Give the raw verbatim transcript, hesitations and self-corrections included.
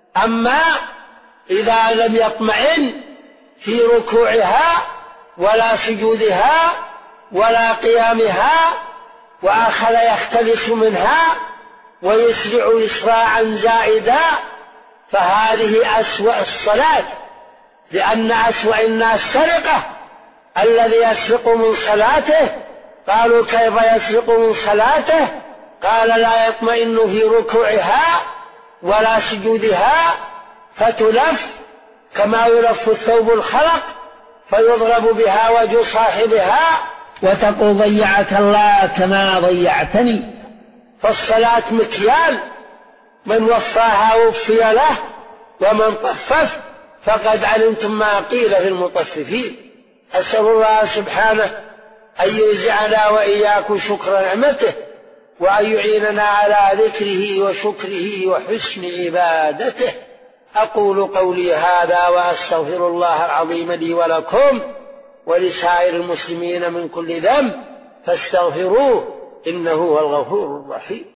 أما إذا لم يطمئن في ركوعها ولا سجودها ولا قيامها وأخذ يختلس منها ويسرع إسراعا زائدا فهذه أسوأ الصلاة، لأن أسوأ الناس سرقة الذي يسرق من صلاته. قالوا كيف يسرق من صلاته؟ قال لا يطمئن في ركوعها ولا سجودها فتلف كما يلف الثوب الخلق فيضرب بها وجه صاحبها وتقول ضيعك الله كما ضيعتني. فالصلاة مكيال، من وفاها وفي له ومن طفف فقد علمتم ما قيل في المطففين. أسأل الله سبحانه أن يجعلنا وإياكم شكر نعمته وأن يعيننا على ذكره وشكره وحسن عبادته. أقول قولي هذا وأستغفر الله العظيم لي ولكم ولسائر المسلمين من كل ذنب فاستغفروه إنه هو الغفور الرحيم.